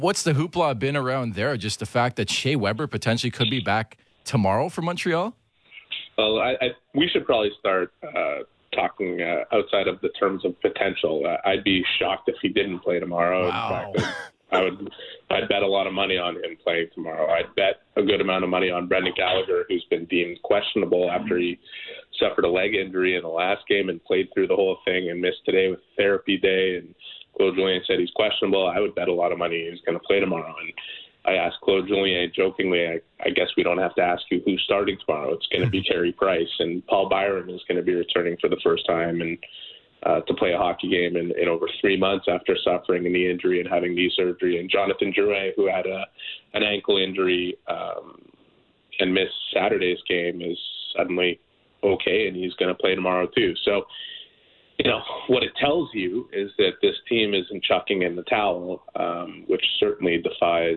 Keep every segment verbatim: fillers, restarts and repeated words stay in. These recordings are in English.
What's the hoopla been around there? Just the fact that Shea Weber potentially could be back tomorrow for Montreal? Well, I, I, we should probably start uh, talking uh, outside of the terms of potential. Uh, I'd be shocked if he didn't play tomorrow. Wow. In fact, I would, I'd bet a lot of money on him playing tomorrow. I'd bet a good amount of money on Brendan Gallagher, who's been deemed questionable after he suffered a leg injury in the last game and played through the whole thing and missed today with therapy day. And Claude Julien said he's questionable. I would bet a lot of money he's going to play tomorrow. And I asked Claude Julien jokingly, I, I guess we don't have to ask you who's starting tomorrow. It's going to be Carey Price, and Paul Byron is going to be returning for the first time and uh, to play a hockey game in, in over three months after suffering a knee injury and having knee surgery. And Jonathan Drouin, who had a, an ankle injury um, and missed Saturday's game, is suddenly okay, and he's going to play tomorrow too. So, you know, what it tells you is that this team isn't chucking in the towel, um, which certainly defies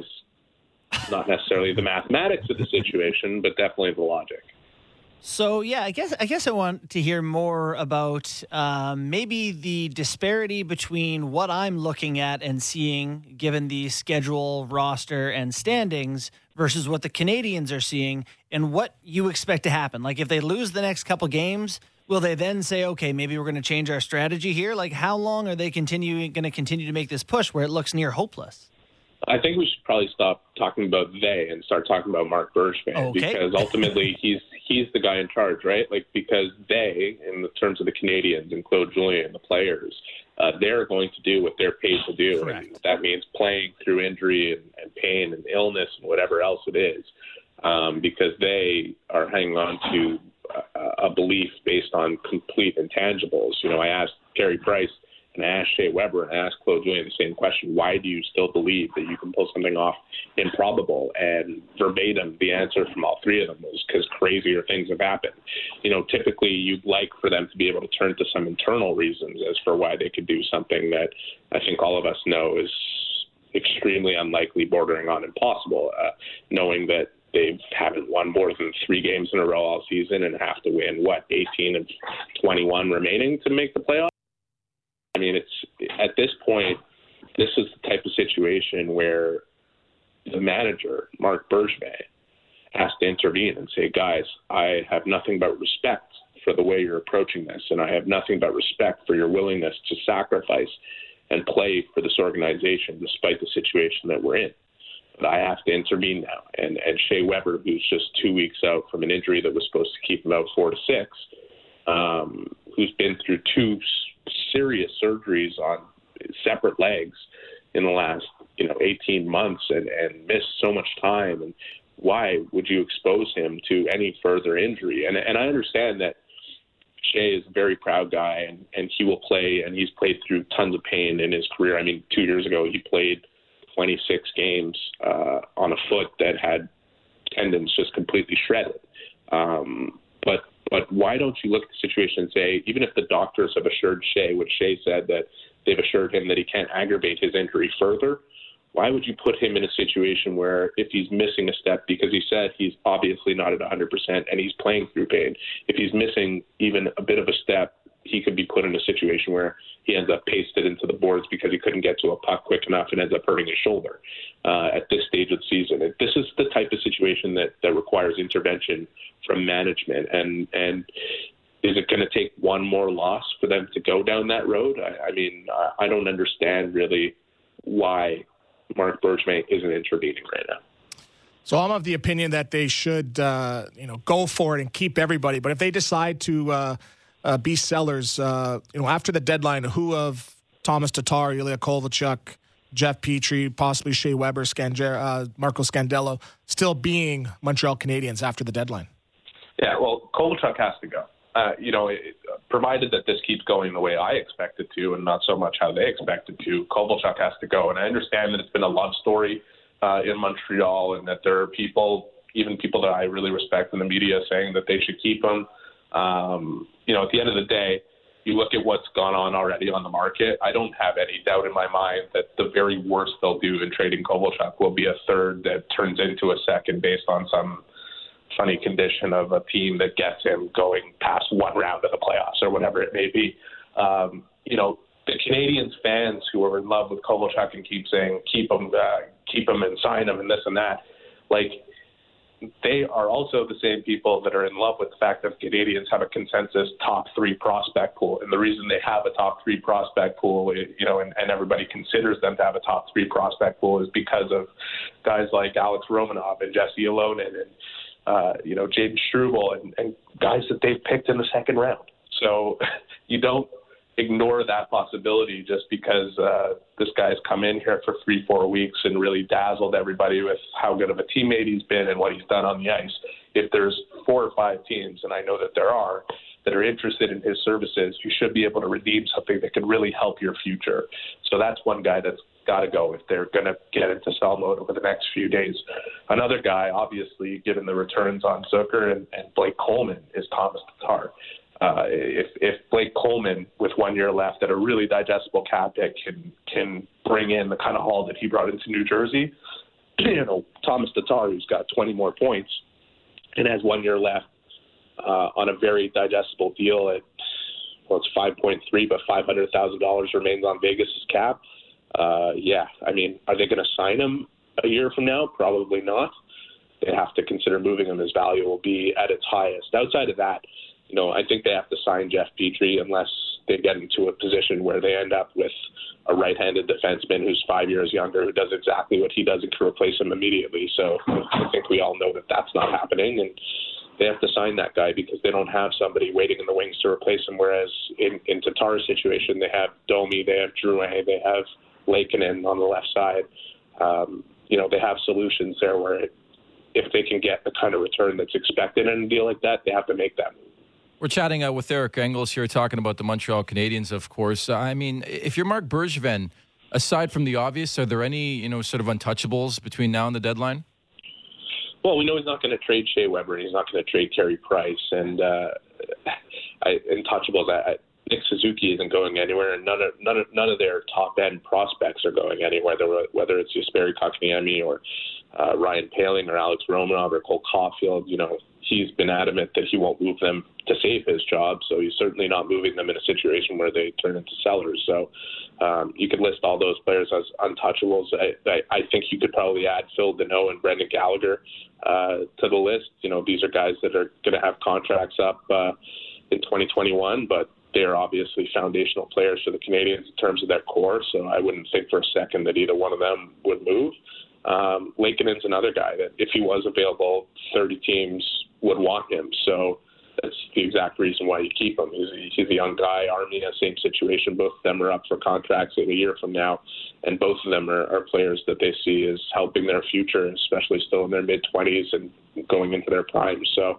not necessarily the mathematics of the situation, but definitely the logic. So, yeah, I guess I guess I want to hear more about um, maybe the disparity between what I'm looking at and seeing, given the schedule, roster, and standings, versus what the Canadians are seeing and what you expect to happen. Like, if they lose the next couple games, will they then say, okay, maybe we're going to change our strategy here? Like, how long are they continuing going to continue to make this push where it looks near hopeless? I think we should probably stop talking about they and start talking about Marc Bergevin, okay. because ultimately he's he's the guy in charge, right? Like, because they, in the terms of the Canadians and Claude Julien and the players, uh, they're going to do what they're paid to do. Correct. And that means playing through injury and, and pain and illness and whatever else it is, um, because they are hanging on to a, a belief based on complete intangibles. You know, I asked Carey Price and I asked Shea Weber and I asked Claude Julien the same question: why do you still believe that you can pull something off improbable? And verbatim, the answer from all three of them was because crazier things have happened. You know, typically you'd like for them to be able to turn to some internal reasons as for why they could do something that I think all of us know is extremely unlikely, bordering on impossible, uh, knowing that they haven't won more than three games in a row all season and have to win, what, eighteen and twenty-one remaining to make the playoffs? I mean, it's at this point, this is the type of situation where the manager, Marc Bergevin, has to intervene and say, guys, I have nothing but respect for the way you're approaching this, and I have nothing but respect for your willingness to sacrifice and play for this organization despite the situation that we're in. But I have to intervene now. And, and Shea Weber, who's just two weeks out from an injury that was supposed to keep him out four to six, um, who's been through two serious surgeries on separate legs in the last, you know, eighteen months and, and missed so much time. And why would you expose him to any further injury? And, and I understand that Shea is a very proud guy, and, and he will play, and he's played through tons of pain in his career. I mean, two years ago, he played twenty-six games uh, on a foot that had tendons just completely shredded. Um, but but why don't you look at the situation and say, even if the doctors have assured Shea, which Shea said that they've assured him that he can't aggravate his injury further, why would you put him in a situation where if he's missing a step, because he said he's obviously not at one hundred percent and he's playing through pain, if he's missing even a bit of a step, he could be put in a situation where he ends up pasted into the boards because he couldn't get to a puck quick enough and ends up hurting his shoulder uh, at this stage of the season. And this is the type of situation that, that requires intervention from management. And, and is it going to take one more loss for them to go down that road? I, I mean, I, I don't understand really why Marc Bergevin isn't intervening right now. So I'm of the opinion that they should, uh, you know, go for it and keep everybody. But if they decide to uh, uh, be sellers, uh, you know, after the deadline, who of Thomas Tatar, Ilya Kovalchuk, Jeff Petrie, possibly Shea Weber, Scanger, uh, Marco Scandello, still being Montreal Canadiens after the deadline? Yeah, well, Kovalchuk has to go. Uh, you know, it, provided that this keeps going the way I expect it to and not so much how they expect it to, Kovalchuk has to go. And I understand that it's been a love story uh, in Montreal and that there are people, even people that I really respect in the media, saying that they should keep him. Um, you know, at the end of the day, you look at what's gone on already on the market. I don't have any doubt in my mind that the very worst they'll do in trading Kovalchuk will be a third that turns into a second based on some funny condition of a team that gets him going past one round of the playoffs or whatever it may be. Um, you know, the Canadians fans who are in love with Kovalchuk and keep saying, keep him, uh, keep him and sign him and this and that. Like, they are also the same people that are in love with the fact that Canadians have a consensus top three prospect pool. And the reason they have a top three prospect pool, you know, and, and everybody considers them to have a top three prospect pool is because of guys like Alex Romanov and Jesse Alonen and, uh, you know, Jaden Struble and, and guys that they've picked in the second round. So you don't ignore that possibility just because uh, this guy's come in here for three, four weeks and really dazzled everybody with how good of a teammate he's been and what he's done on the ice. If there's four or five teams, and I know that there are, that are interested in his services, you should be able to redeem something that could really help your future. So that's one guy that's got to go if they're going to get into sell mode over the next few days. Another guy, obviously, given the returns on Zucker and, and Blake Coleman, is Thomas Tatar. Uh, if, if Blake Coleman, with one year left at a really digestible cap hit, can can bring in the kind of haul that he brought into New Jersey, you know, Thomas Tatar, who's got twenty more points and has one year left uh, on a very digestible deal at, well, it's five point three, but five hundred thousand dollars remains on Vegas's cap. Uh, yeah, I mean, are they going to sign him a year from now? Probably not. They have to consider moving him. His value will be at its highest. Outside of that, you know, I think they have to sign Jeff Petrie unless they get into a position where they end up with a right-handed defenseman who's five years younger, who does exactly what he does and can replace him immediately. So I think we all know that that's not happening, and they have to sign that guy because they don't have somebody waiting in the wings to replace him. Whereas in, in Tatar's situation, they have Domi, they have Drouin, they have Lakeinen on the left side. Um, you know, they have solutions there where it, if they can get the kind of return that's expected in a deal like that, they have to make that move. We're chatting uh, with Eric Engels here, talking about the Montreal Canadiens, of course. Uh, I mean, if you're Marc Bergevin, aside from the obvious, are there any, you know, sort of untouchables between now and the deadline? Well, we know he's not going to trade Shea Weber, and he's not going to trade Carey Price. And uh, I, untouchables, I, I, Nick Suzuki isn't going anywhere, and none of, none of, none of their top-end prospects are going anywhere, whether it's Jesperi Kotkaniemi or uh, Ryan Poehling or Alex Romanov or Cole Caulfield. You know, he's been adamant that he won't move them to save his job, so he's certainly not moving them in a situation where they turn into sellers. So um, you could list all those players as untouchables. I, I, I think you could probably add Phil Deneau and Brendan Gallagher uh, to the list. You know, these are guys that are going to have contracts up uh, in twenty twenty-one, but they are obviously foundational players for the Canadiens in terms of their core, so I wouldn't think for a second that either one of them would move. Um, Lakinen's another guy that if he was available, thirty teams would want him. So that's the exact reason why you keep him. He's, he's a young guy. Armia, same situation. Both of them are up for contracts in a year from now, and both of them are, are players that they see as helping their future, especially still in their mid-twenties and going into their prime. So,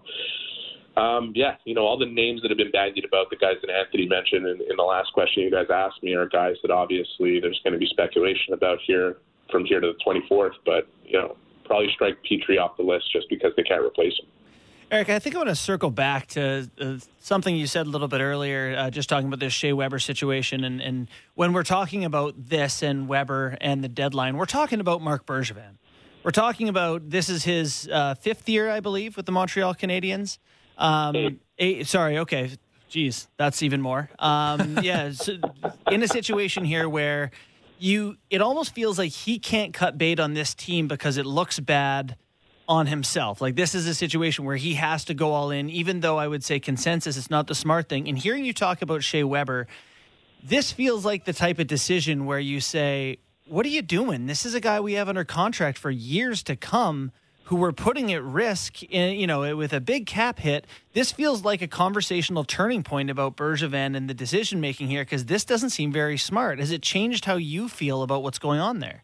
um, yeah, you know, all the names that have been bandied about, the guys that Anthony mentioned in, in the last question you guys asked me, are guys that obviously there's going to be speculation about here from here to the twenty-fourth, but, you know, probably strike Petrie off the list just because they can't replace him. Eric, I think I want to circle back to uh, something you said a little bit earlier, uh, just talking about this Shea Weber situation. And, and when we're talking about this and Weber and the deadline, we're talking about Marc Bergevin. We're talking about this is his uh, fifth year, I believe, with the Montreal Canadiens. Um, eight, sorry, okay. Geez, that's even more. Um, yeah, so in a situation here where you, it almost feels like he can't cut bait on this team because it looks bad on himself. Like, this is a situation where he has to go all in, even though I would say consensus is not the smart thing. And hearing you talk about Shea Weber, this feels like the type of decision where you say, what are you doing? This is a guy we have under contract for years to come who we're putting at risk, in, you know, with a big cap hit. This feels like a conversational turning point about Bergevin and the decision-making here, because this doesn't seem very smart. Has it changed how you feel about what's going on there?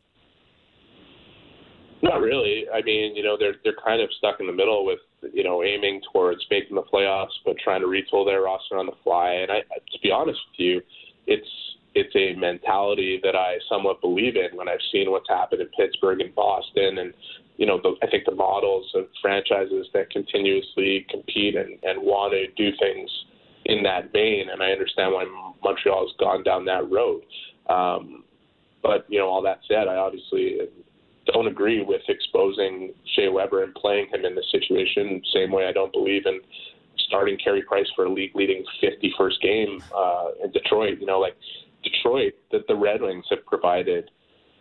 Not really. I mean, you know, they're they're kind of stuck in the middle with, you know, aiming towards making the playoffs, but trying to retool their roster on the fly. And I, to be honest with you, it's it's a mentality that I somewhat believe in when I've seen what's happened in Pittsburgh and Boston. And, you know, the, I think the models of franchises that continuously compete and, and want to do things in that vein. And I understand why Montreal has gone down that road. Um, but, you know, all that said, I obviously don't agree with exposing Shea Weber and playing him in this situation. Same way I don't believe in starting Carey Price for a league-leading fifty-first game uh, in Detroit. You know, like Detroit, that the Red Wings have provided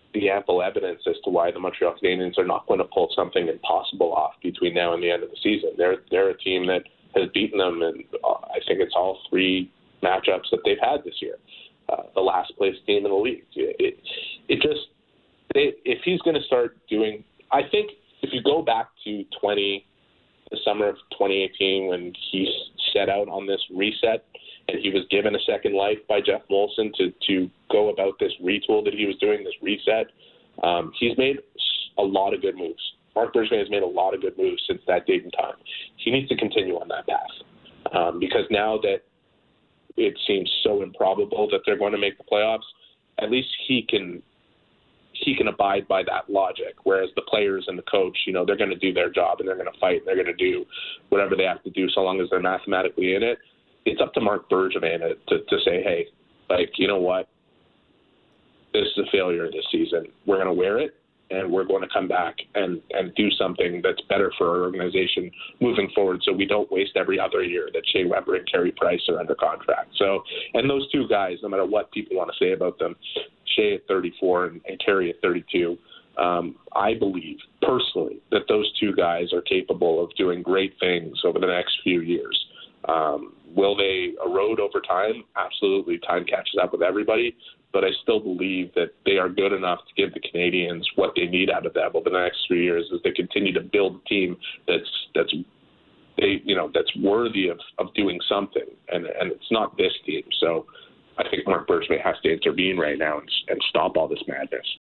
the ample evidence as to why the Montreal Canadiens are not going to pull something impossible off between now and the end of the season. They're they're a team that has beaten them, and I think it's all three matchups that they've had this year. Uh, the last place team in the league. It it, it just it, if he's going to start doing, I think if you go back to twenty, the summer of twenty eighteen when he set out on this reset. And he was given a second life by Jeff Molson to, to go about this retool that he was doing, this reset. Um, he's made a lot of good moves. Marc Bergevin has made a lot of good moves since that date and time. He needs to continue on that path um, because now that it seems so improbable that they're going to make the playoffs, at least he can he can abide by that logic, whereas the players and the coach, you know, they're going to do their job and they're going to fight and they're going to do whatever they have to do so long as they're mathematically in it. It's up to Marc Bergevin to, to say, hey, like, you know what? This is a failure this season. We're going to wear it, and we're going to come back and, and do something that's better for our organization moving forward so we don't waste every other year that Shea Weber and Carey Price are under contract. So, and those two guys, no matter what people want to say about them, Shea at thirty-four and, and Carey at thirty-two, um, I believe personally that those two guys are capable of doing great things over the next few years. Um, will they erode over time? Absolutely. Time catches up with everybody. But I still believe that they are good enough to give the Canadians what they need out of them over the next three years as they continue to build a team that's that's they you know that's worthy of, of doing something. And and it's not this team. So I think Marc Bergevin has to intervene right now and, and stop all this madness.